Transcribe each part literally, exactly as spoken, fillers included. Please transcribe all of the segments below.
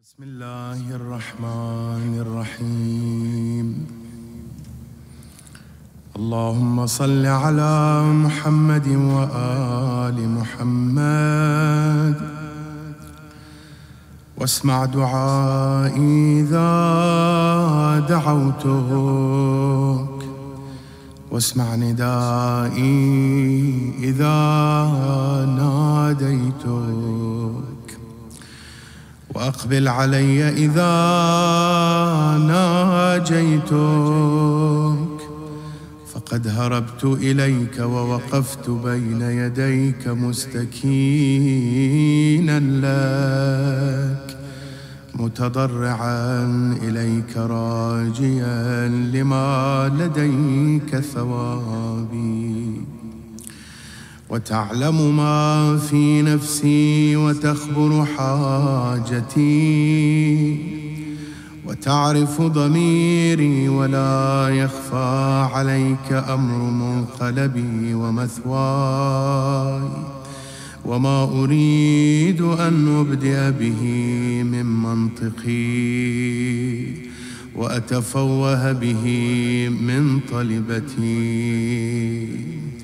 بسم الله الرحمن الرحيم. اللهم صل على محمد وآل محمد واسمع دعائي إذا دعوتك واسمع ندائي إذا ناديتك وأقبل علي إذا ناجيتك فقد هربت إليك ووقفت بين يديك مستكينا لك متضرعا إليك راجيا لما لديك ثوابي وتعلم ما في نفسي وتخبر حاجتي وتعرف ضميري ولا يخفى عليك أمر منقلبي ومثواي وما أريد أن أبدأ به من منطقي وأتفوه به من طلبتي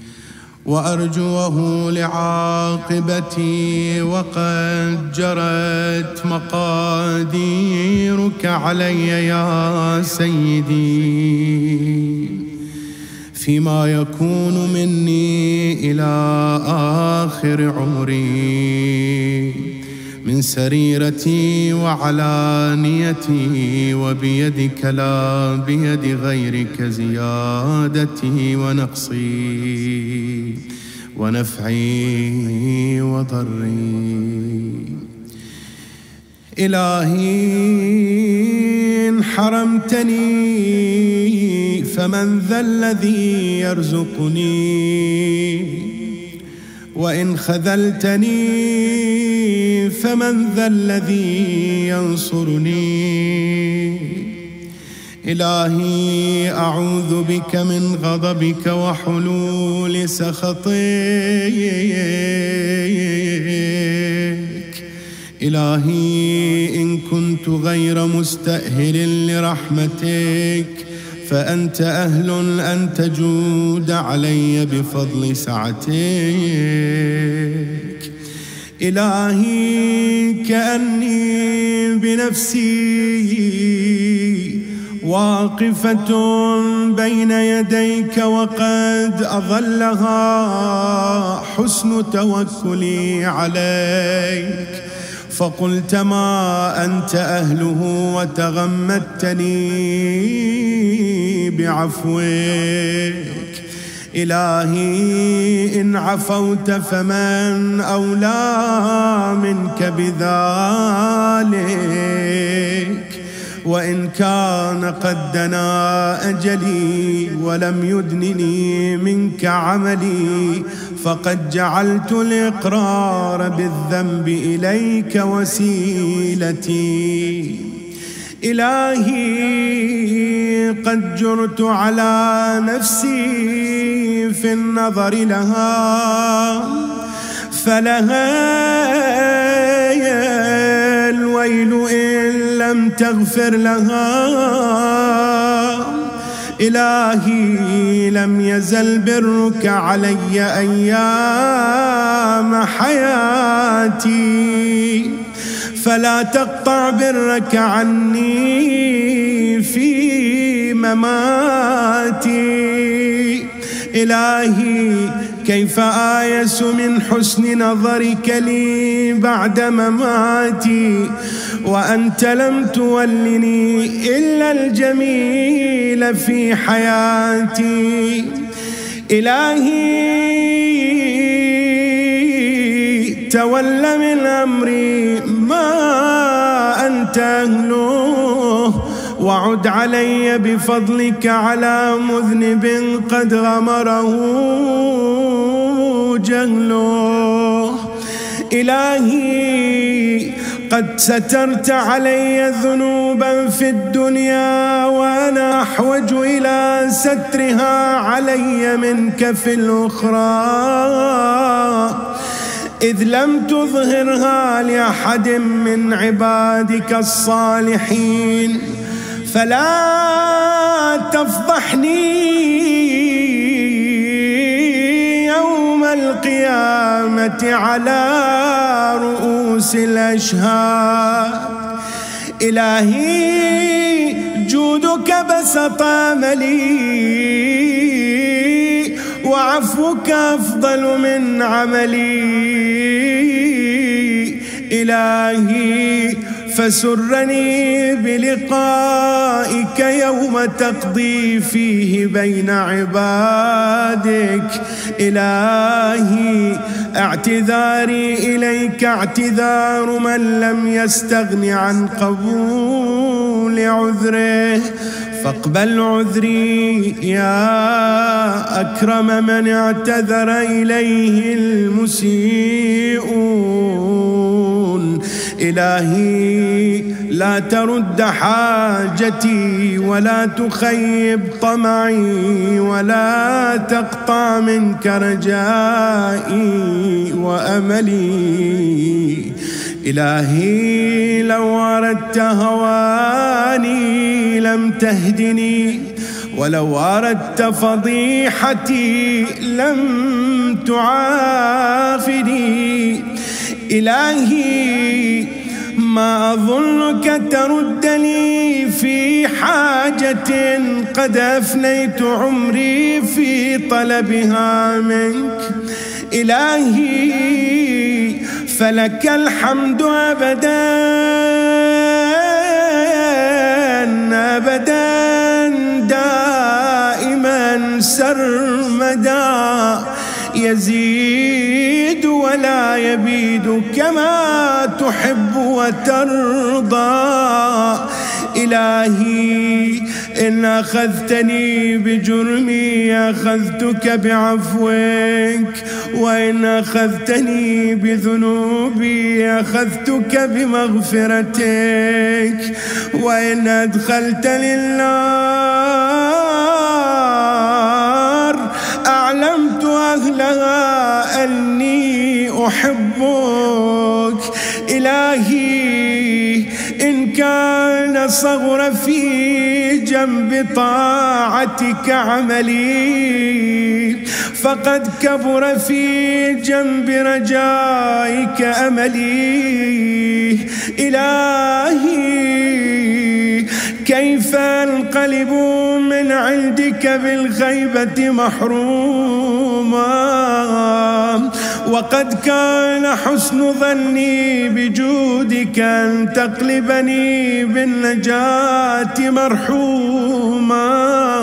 وأرجوه لعاقبتي وقد جرت مقاديرك علي يا سيدي فيما يكون مني إلى آخر عمري من سريرتي وعلانيتي وبيدك لا بيد غيرك زيادتي ونقصي ونفعي وضري. إلهي إن حرمتني فمن ذا الذي يرزقني وإن خذلتني فمن ذا الذي ينصرني. إلهي أعوذ بك من غضبك وحلول سخطك. إلهي إن كنت غير مستأهل لرحمتك فأنت أهل أن تجود علي بفضل سعتك. إلهي كأني بنفسي واقفة بين يديك وقد أظلها حسن توكلي عليك فقلت ما أنت أهله وتغمدتني بعفوك. إلهي إن عفوت فمن أولى منك بذلك وإن كان قد دنا أجلي ولم يدنني منك عملي فقد جعلت الإقرار بالذنب إليك وسيلتي. إلهي قد جرت على نفسي في النظر لها فلها الويل إن لم تغفر لها. إلهي لم يزل برك علي أيام حياتي فلا تقطع برك عني في مماتي. إلهي كيف آيس من حسن نظرك لي بعد مماتي وأنت لم تولني إلا الجميل في حياتي. إلهي تول من أمري ما أنت أهله وعد علي بفضلك على مذنب قد غمره جهله. إلهي قد سترت علي ذنوبا في الدنيا وأنا أحوج إلى سترها علي منك في الأخرى. إذ لم تظهرها لأحد من عبادك الصالحين، فلا تفضحني يوم القيامة على رؤوس الأشهاد. إلهي جودك بسط أملي، وعفوك أفضل من عملي. إلهي فسرني بلقائك يوم تقضي فيه بين عبادك. إلهي اعتذاري إليك اعتذار من لم يستغن عن قبول عذره، فاقبل عذري يا أكرم من اعتذر إليه المسيئون. إلهي لا ترد حاجتي ولا تخيب طمعي ولا تقطع منك رجائي وأملي. إلهي لو أردت هواني لم تهدني، ولو أردت فضيحتي لم تعافني. إلهي ما أظنك ترد لي في حاجة قد أفنيت عمري في طلبها منك. إلهي فلك الحمد أبدا أبدا دائما سرمدا، يزيد ولا يبيد كما تحب وترضى. إلهي إن أخذتني بجرمي أخذتك بعفوك، وإن أخذتني بذنوبي أخذتك بمغفرتك، وإن أدخلتني النار أعلمت أهلها أني أحبك. إلهي إن كان صغر في جنب طاعتك عملي، فقد كبر في جنب رجائك أملي. إلهي كيف انقلب من عندك بالغيبة محروما، وقد كان حسن ظني بجودك أن تقلبني بالنجاة مرحوما.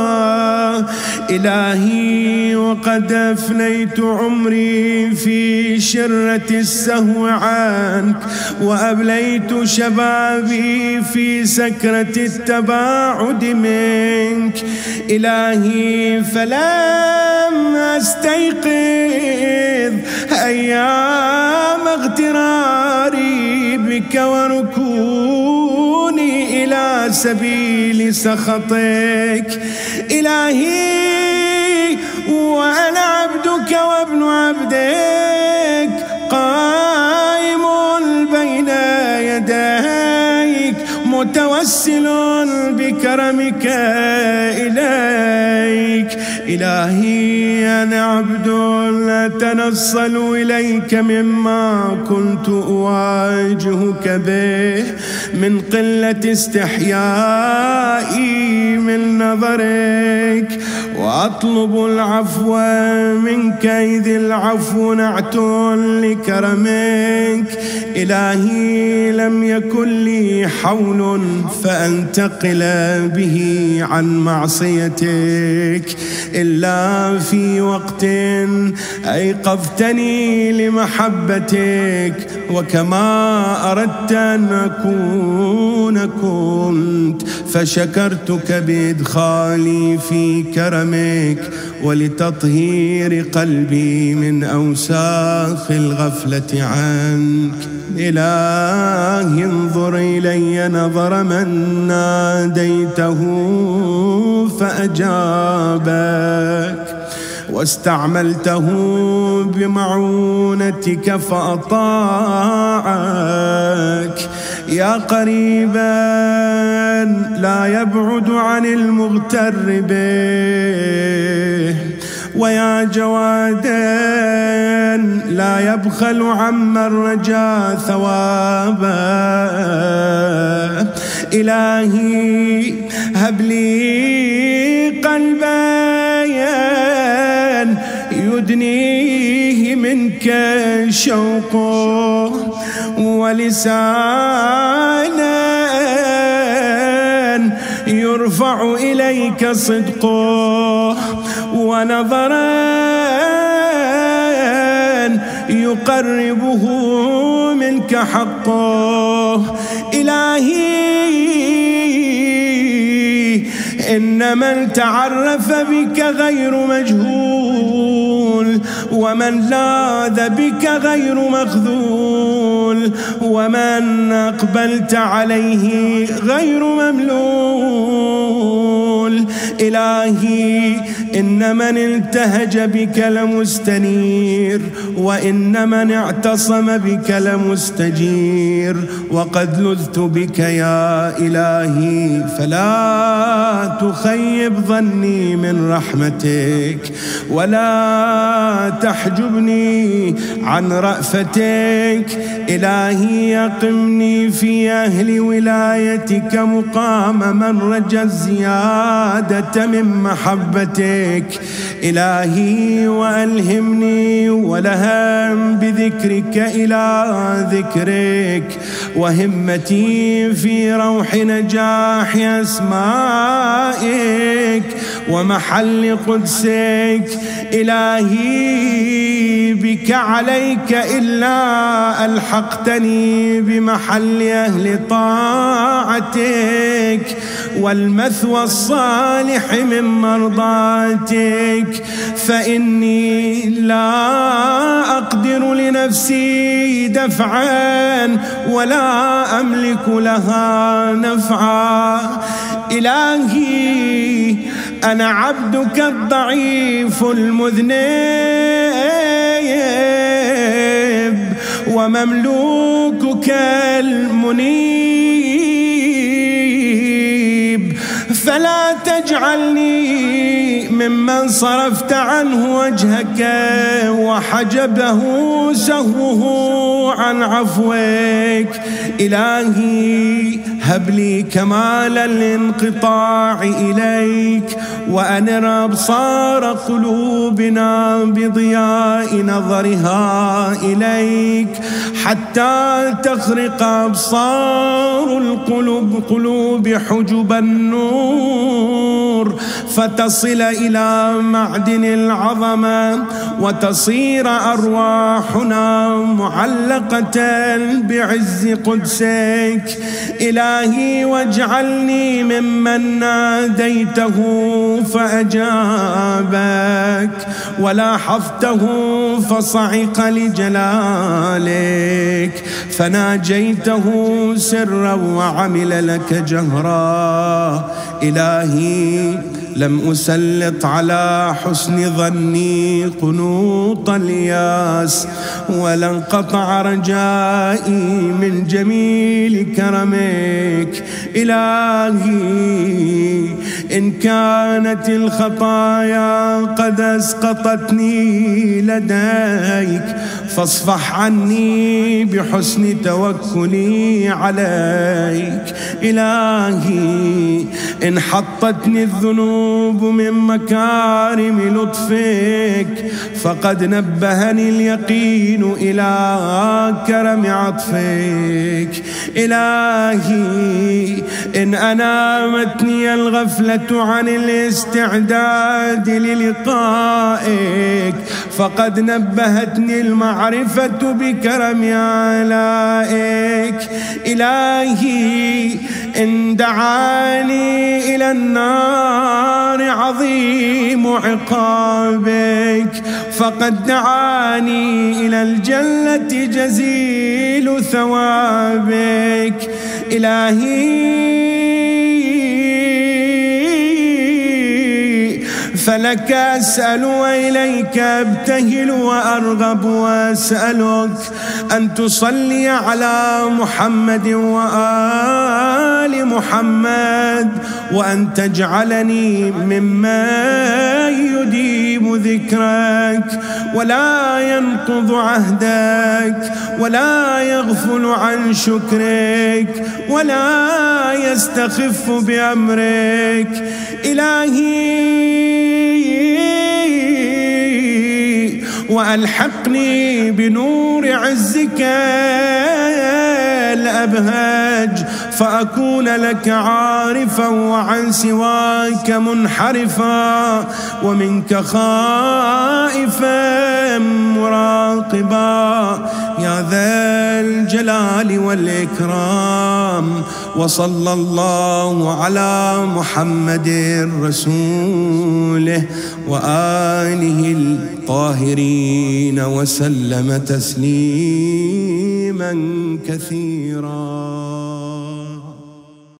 إلهي وقد أفنيت عمري في شرة السهو عنك، وأبليت شبابي في سكرة التباعد منك. إلهي فلم أستيقظ أيام اغتراري بك وركوني إلى سبيل سخطك. إلهي وأنا عبدك وابن عبدك قائم بين يديك متوسل بكرمك إليك. إلهي أنا عبد أتنصل إليك مما كنت أواجهك به من قلة استحيائي من نظرك، وأطلب العفو منك إذ العفو نعت لكرمك. إلهي لم يكن لي حول فأنتقل به عن معصيتك إلا في وقت أيقظتني لمحبتك، وكما أردت أن أكون كنت، فشكرتك بإدخالي في كرمك ولتطهير قلبي من أوساخ الغفلة عنك. إلهي انظر إلي نظر من ناديته فأجابك، واستعملته بمعونتك فأطاعك. يا قريبا لا يبعد عن المغتر به، ويا جوادا لا يبخل عمن رجا ثوابا. إلهي هب لي قلبا يدنيه منك شوقه، ولسانا يرفع إليك صدقه، ونظرا يقربه منك حقه. إلهي إن من تعرف بك غير مجهول، ومن لاذ بك غير مخذول، ومن أقبلت عليه غير مملول. إلهي إن من التهج بك لمستنير، وإن من اعتصم بك لمستجير. وقد لذت بك يا إلهي فلا تخيب ظني من رحمتك، ولا تحجبني عن رأفتك. إلهي يقمني في أهل ولايتك مقام من رجا الزيادة من محبتك. إلهي وألهمني ولهم بذكرك إلى ذكرك، وهمتي في روح نجاح أسمائك ومحل قدسك. إلهي بك عليك إلا ألحقتني بمحل أهل طاعتك، والمثوى الصالح من مرضاتك. فإني لا أقدر لنفسي دفعا ولا أملك لها نفعا. إلهي أنا عبدك الضعيف المذنب، ومملوكك المنيب. فلا تجعلني ممن صرفت عنه وجهك وحجبه سهوه عن عفوك. إلهي هب لي كمال الانقطاع إليك، وأنر أبصار قلوبنا بضياء نظرها إليك، حتى تخرق أبصار القلوب قلوب حجب النور، فتصل إلى معدن العظمة، وتصير أرواحنا معلقة بعز قدسك. إلهي واجعلني ممن ناديته فأجابك، ولاحظته فصعق لجلالك، فناجيته سرا وعمل لك جهرا. إلهي لم أسلط على حسن ظني قنوط الياس، ولا انقطع رجائي من جميل كرمك. إلهي إن كانت الخطايا قد أسقطتني لديك، فاصفح عني بحسن توكلي عليك. إلهي إن حطتني الذنوب من مكارم لطفك، فقد نبهني اليقين إلى كرم عطفك. إلهي إن أنامتني الغفلة عن الاستعداد للقائك، فقد نبهتني المعرفة بكرم آلائك. إلهي إن دعاني إلى النار عظيم عقابك، فقد دعاني إلى الجنة جزيل ثوابك. إلهي فلك أسأل وإليك أبتهل وأرغب، وأسألك أن تصلي على محمد وآل محمد، وأن تجعلني ممن يديم ذكرك ولا ينقض عهدك ولا يغفل عن شكرك ولا يستخف بأمرك. إلهي وألحقني بنور عزك الأبهج، فأكون لك عارفا وعن سواك منحرفا، ومنك خائفا مراقبا، يا ذا الجلال والإكرام. وصلى الله على محمد رسوله وآله الطاهرين وسلم تسليما كثيرا.